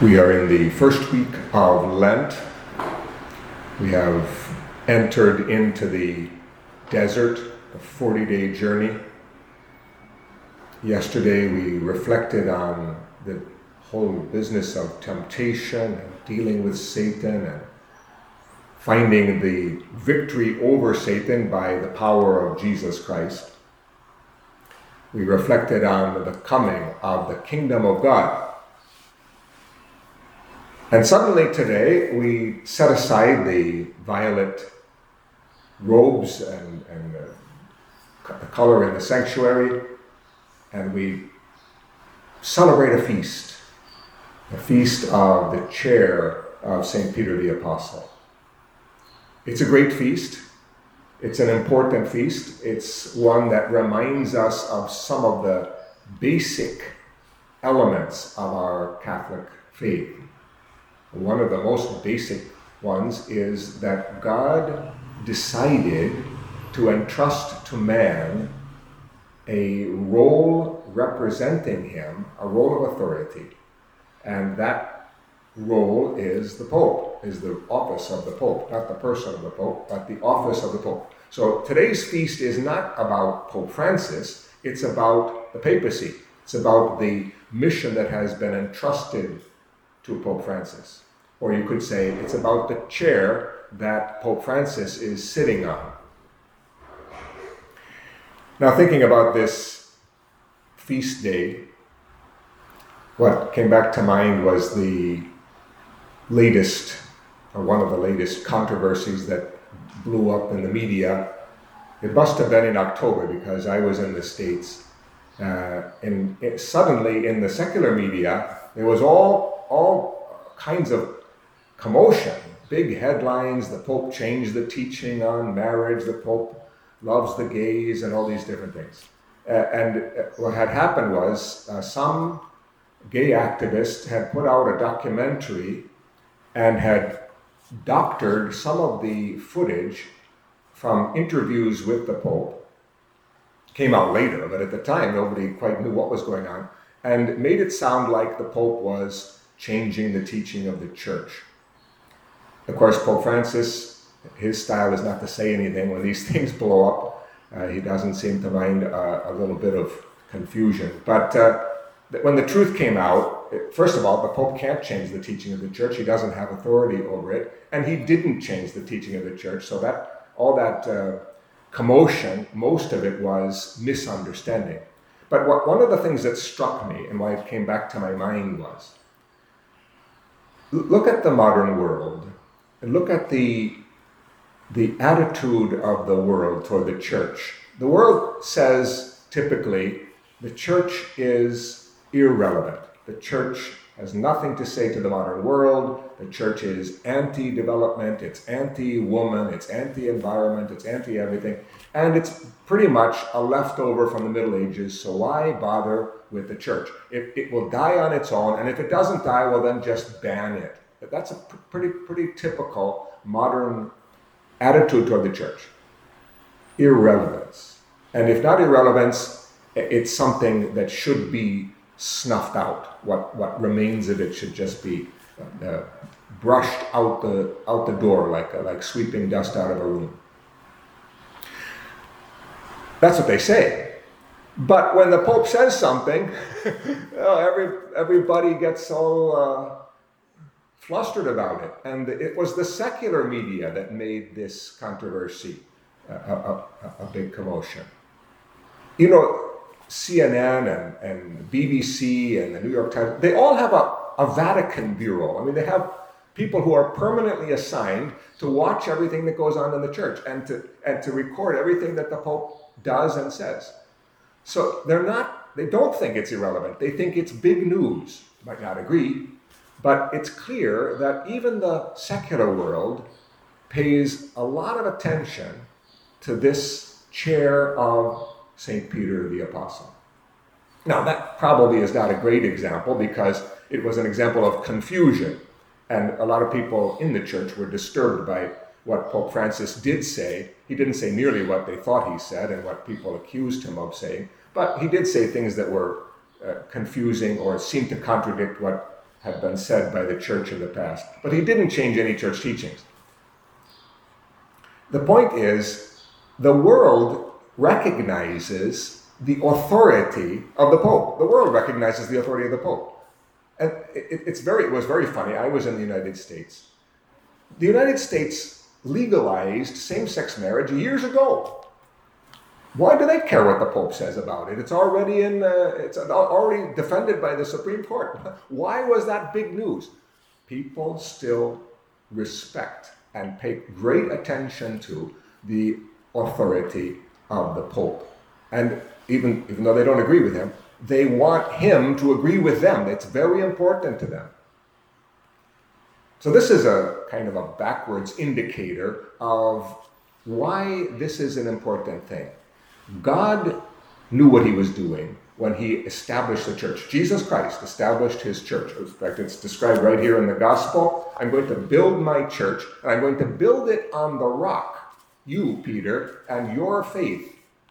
We are in the first week of Lent. We have entered into the desert, a 40-day journey. Yesterday we reflected on the whole business of temptation and dealing with Satan and finding the victory over Satan by the power of Jesus Christ. We reflected on the coming of the kingdom of God. And suddenly today we set aside the violet robes and the color in the sanctuary, and we celebrate a feast of the chair of St. Peter the Apostle. It's a great feast. It's an important feast. It's one that reminds us of some of the basic elements of our Catholic faith. One of the most basic ones is that God decided to entrust to man a role representing him, a role of authority. And that role is the Pope, is the office of the Pope, not the person of the Pope, but the office of the Pope. So today's feast is not about Pope Francis, it's about the papacy. It's about the mission that has been entrusted to Pope Francis. Or you could say it's about the chair that Pope Francis is sitting on. Now, thinking about this feast day, what came back to mind was the latest, or one of the latest controversies that blew up in the media. It must have been in October because I was in the States. And suddenly in the secular media, there was all kinds of commotion, big headlines. The Pope changed the teaching on marriage. The Pope loves the gays and all these different things. And what had happened was some gay activists had put out a documentary and had doctored some of the footage from interviews with the Pope. Came out later, but at the time nobody quite knew what was going on, and made it sound like the Pope was changing the teaching of the church. Of course, Pope Francis, his style is not to say anything when these things blow up. He doesn't seem to mind a little bit of confusion. But when the truth came out, first of all, the Pope can't change the teaching of the church. He doesn't have authority over it. And he didn't change the teaching of the church. So that all that commotion, most of it was misunderstanding. But one of the things that struck me and why it came back to my mind was, look at the modern world and look at the attitude of the world toward the church. The world says typically the church is irrelevant. The church has nothing to say to the modern world. The church is anti-development, it's anti-woman, it's anti-environment, it's anti-everything. And it's pretty much a leftover from the Middle Ages, so why bother with the church? It will die on its own, and if it doesn't die, well then just ban it. But that's a pretty typical modern attitude toward the church. Irrelevance. And if not irrelevance, it's something that should be snuffed out. What remains of it should just be brushed out the door like sweeping dust out of a room. That's what they say. But when the Pope says something, everybody gets all flustered about it. And it was the secular media that made this controversy a big commotion. You know, CNN and BBC and the New York Times, they all have a Vatican bureau. I mean, they have people who are permanently assigned to watch everything that goes on in the church and to record everything that the Pope does and says. So they don't think it's irrelevant. They think it's big news. Might not agree, but it's clear that even the secular world pays a lot of attention to this chair of St. Peter the Apostle. Now, that probably is not a great example because it was an example of confusion. And a lot of people in the church were disturbed by what Pope Francis did say. He didn't say nearly what they thought he said and what people accused him of saying, but he did say things that were confusing or seemed to contradict what have been said by the church in the past. But he didn't change any church teachings. The point is, the world recognizes the authority of the Pope. The world recognizes the authority of the Pope. And it was very funny. I was in the United States. The United States legalized same-sex marriage years ago. Why do they care what the Pope says about it? It's already defended by the Supreme Court. Why was that big news? People still respect and pay great attention to the authority of the Pope. And even though they don't agree with him, they want him to agree with them. It's very important to them. So this is a kind of a backwards indicator of why this is an important thing. God knew what he was doing when he established the church. Jesus Christ established his church. In fact, it's described right here in the gospel. I'm going to build my church, and I'm going to build it on the rock, you, Peter, and your faith.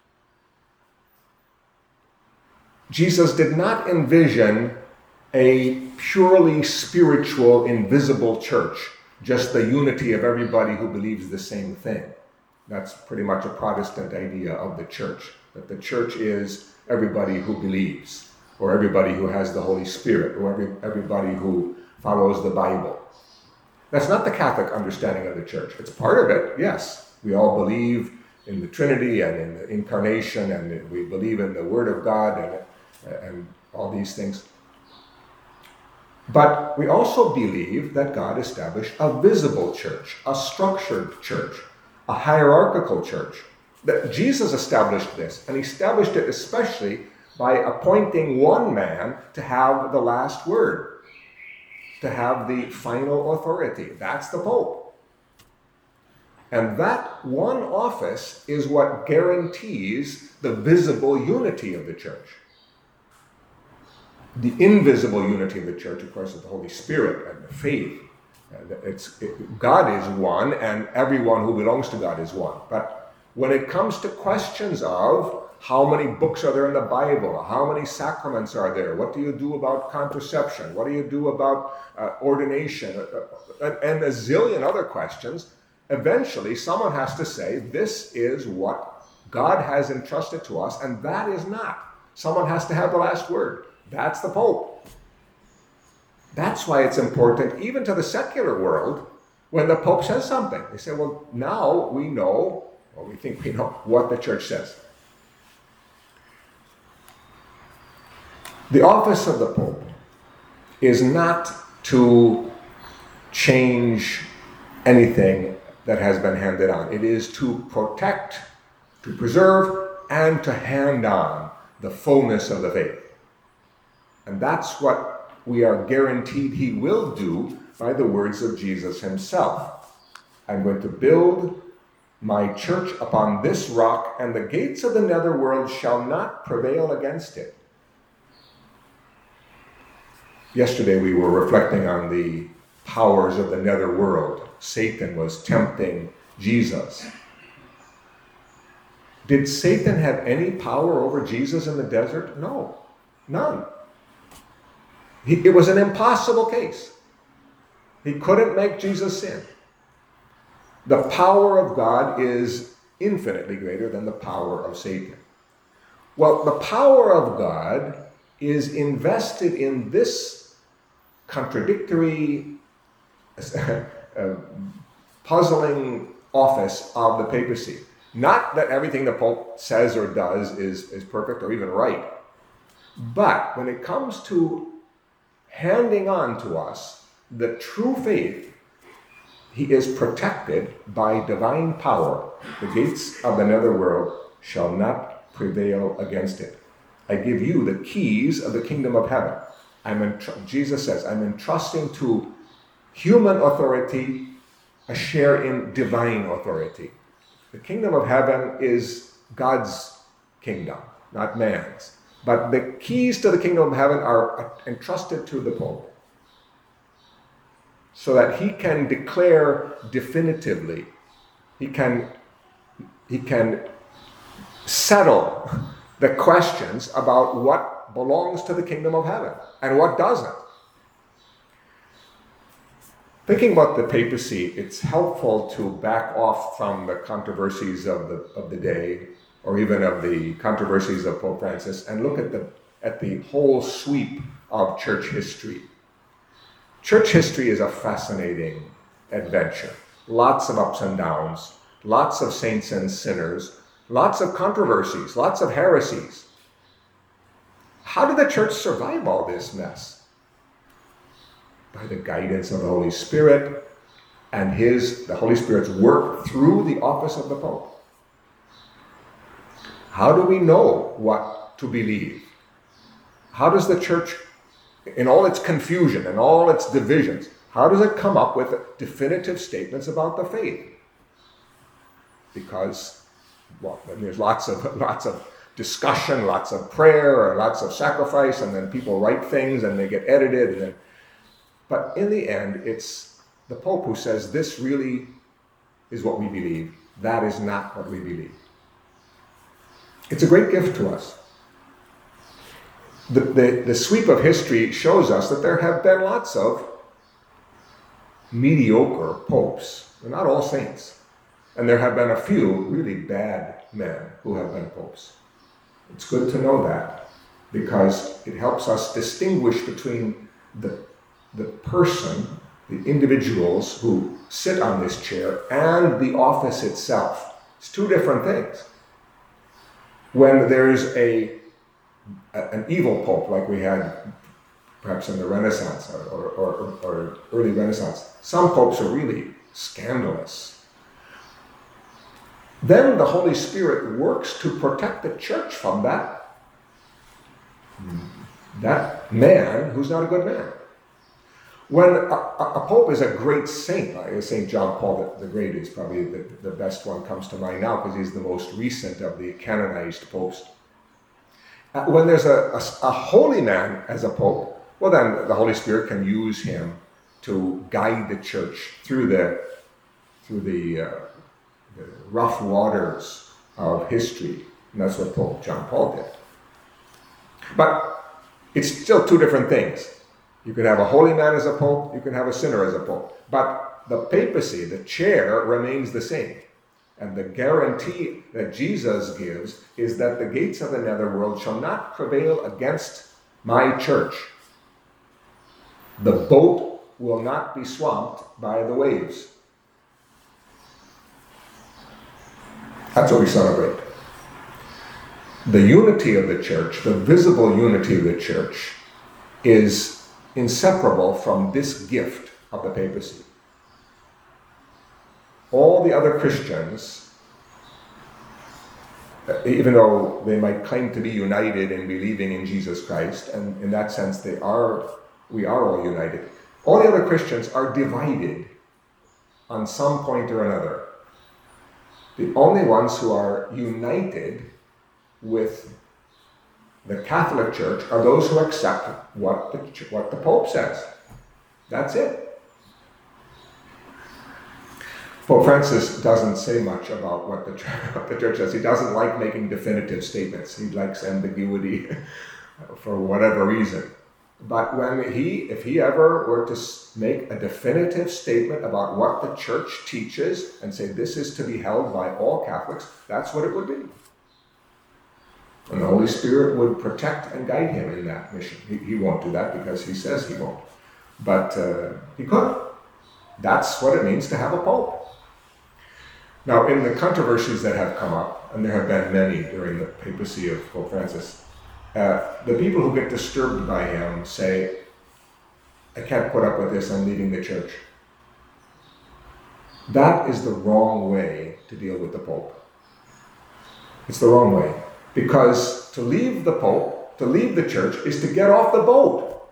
Jesus did not envision a purely spiritual, invisible church, just the unity of everybody who believes the same thing. That's pretty much a Protestant idea of the church, that the church is everybody who believes, or everybody who has the Holy Spirit, or everybody who follows the Bible. That's not the Catholic understanding of the church. It's part of it, yes. We all believe in the Trinity and in the Incarnation, and we believe in the Word of God and all these things. But we also believe that God established a visible church, a structured church, a hierarchical church. That Jesus established this, and he established it especially by appointing one man to have the last word, to have the final authority. That's the Pope. And that one office is what guarantees the visible unity of the church. The invisible unity of the church, of course, is the Holy Spirit and the faith. God is one, and everyone who belongs to God is one. But when it comes to questions of how many books are there in the Bible, how many sacraments are there, what do you do about contraception, what do you do about ordination, and a zillion other questions, eventually someone has to say, this is what God has entrusted to us, and that is not. Someone has to have the last word. That's the Pope. That's why it's important, even to the secular world, when the Pope says something. They say, well, now we know, or we think we know, what the church says. The office of the Pope is not to change anything that has been handed on. It is to protect, to preserve, and to hand on the fullness of the faith. And that's what we are guaranteed he will do by the words of Jesus himself. I'm going to build my church upon this rock, and the gates of the netherworld shall not prevail against it. Yesterday we were reflecting on the powers of the netherworld. Satan was tempting Jesus. Did Satan have any power over Jesus in the desert? No, none. It was an impossible case. He couldn't make Jesus sin. The power of God is infinitely greater than the power of Satan. Well, the power of God is invested in this contradictory, puzzling office of the papacy. Not that everything the Pope says or does is perfect or even right. But when it comes to handing on to us the true faith, he is protected by divine power. The gates of the netherworld shall not prevail against it. I give you the keys of the kingdom of heaven. Jesus says, I'm entrusting to human authority a share in divine authority. The kingdom of heaven is God's kingdom, not man's. But the keys to the kingdom of heaven are entrusted to the Pope, so that he can declare definitively, he can settle the questions about what belongs to the kingdom of heaven and what doesn't. Thinking about the papacy, it's helpful to back off from the controversies of the day, or even of the controversies of Pope Francis, and look at the whole sweep of church history. Church history is a fascinating adventure. Lots of ups and downs, lots of saints and sinners, lots of controversies, lots of heresies. How did the church survive all this mess? By the guidance of the Holy Spirit and the Holy Spirit's work through the office of the Pope. How do we know what to believe? How does the church, in all its confusion and all its divisions, how does it come up with definitive statements about the faith? Because, there's lots of discussion, lots of prayer, lots of sacrifice, and then people write things and they get edited. But in the end, it's the Pope who says, this really is what we believe. That is not what we believe. It's a great gift to us. The sweep of history shows us that there have been lots of mediocre popes. They're not all saints. And there have been a few really bad men who have been popes. It's good to know that, because it helps us distinguish between the person, the individuals who sit on this chair, and the office itself. It's two different things. When there is an evil pope, like we had perhaps in the Renaissance or early Renaissance, some popes are really scandalous. Then the Holy Spirit works to protect the church from that man who's not a good man. When a pope is a great saint, like St. John Paul the Great is probably the best one, comes to mind now because he's the most recent of the canonized popes. When there's a holy man as a pope, well then the Holy Spirit can use him to guide the church through the rough waters of history. And that's what Pope John Paul did. But it's still two different things. You could have a holy man as a pope, you can have a sinner as a pope. But the papacy, the chair, remains the same. And the guarantee that Jesus gives is that the gates of the netherworld shall not prevail against my church. The boat will not be swamped by the waves. That's what we celebrate. The unity of the church, the visible unity of the church, is inseparable from this gift of the papacy. All the other Christians, even though they might claim to be united in believing in Jesus Christ, and in that sense we are all united, all the other Christians are divided on some point or another. The only ones who are united with the Catholic Church are those who accept what the Pope says. That's it. Pope Francis doesn't say much about what the Church says. He doesn't like making definitive statements. He likes ambiguity for whatever reason. But if he ever were to make a definitive statement about what the Church teaches and say this is to be held by all Catholics, that's what it would be. And the Holy Spirit would protect and guide him in that mission. He won't do that because he says he won't. But he could. That's what it means to have a pope. Now, in the controversies that have come up, and there have been many during the papacy of Pope Francis, the people who get disturbed by him say, I can't put up with this, I'm leaving the church. That is the wrong way to deal with the Pope. It's the wrong way. Because to leave the Pope, to leave the church, is to get off the boat.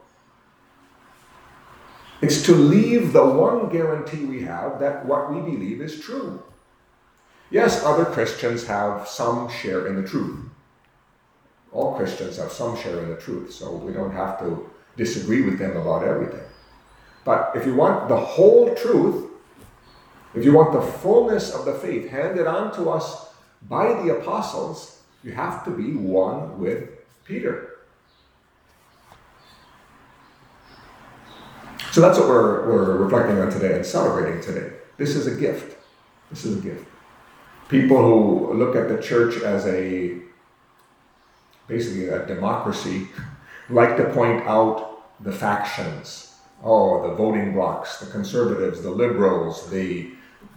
It's to leave the one guarantee we have that what we believe is true. Yes, other Christians have some share in the truth. All Christians have some share in the truth, so we don't have to disagree with them about everything. But if you want the whole truth, if you want the fullness of the faith handed on to us by the apostles, you have to be one with Peter. So that's what we're reflecting on today and celebrating today. This is a gift. This is a gift. People who look at the church as basically a democracy like to point out the factions. Oh, the voting blocs, the conservatives, the liberals, the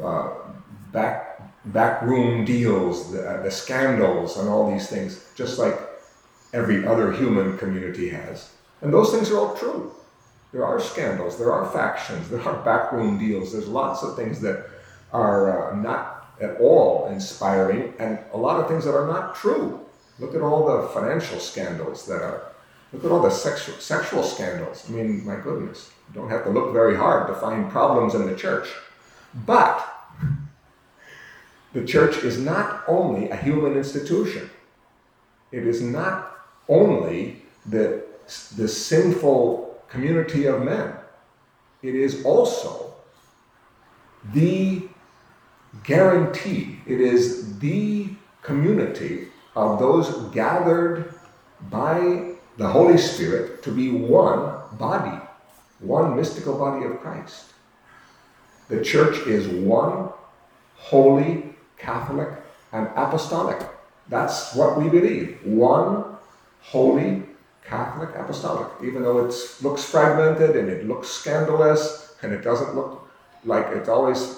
backroom deals, the scandals, and all these things, just like every other human community has. And those things are all true. There are scandals, there are factions, there are backroom deals, there's lots of things that are not at all inspiring, and a lot of things that are not true. Look at all the financial scandals look at all the sexual scandals. I mean, my goodness, you don't have to look very hard to find problems in the church. But the church is not only a human institution. It is not only the sinful community of men. It is also the guarantee. It is the community of those gathered by the Holy Spirit to be one body, one mystical body of Christ. The church is one, holy, Catholic, and apostolic. That's what we believe. One, holy, Catholic, apostolic. Even though it looks fragmented and it looks scandalous and it doesn't look like it's always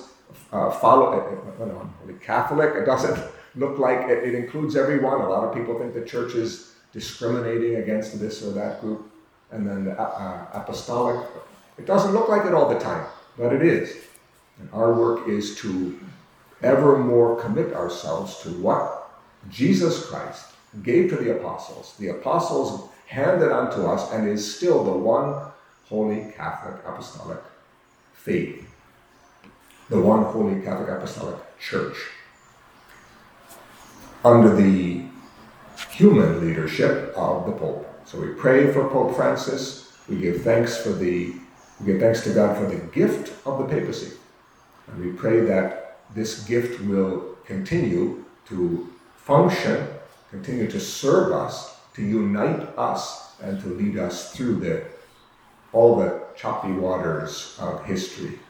holy Catholic. It doesn't look like it includes everyone. A lot of people think the church is discriminating against this or that group. And then the apostolic, it doesn't look like it all the time, but it is. And our work is to ever more commit ourselves to what Jesus Christ gave to the apostles. The apostles handed unto us and is still the one holy Catholic apostolic faith. The one holy Catholic apostolic church. Under the human leadership of the Pope. So we pray for Pope Francis. We give thanks to God for the gift of the papacy. And we pray that this gift will continue to function, continue to serve us, to unite us, and to lead us through all the choppy waters of history.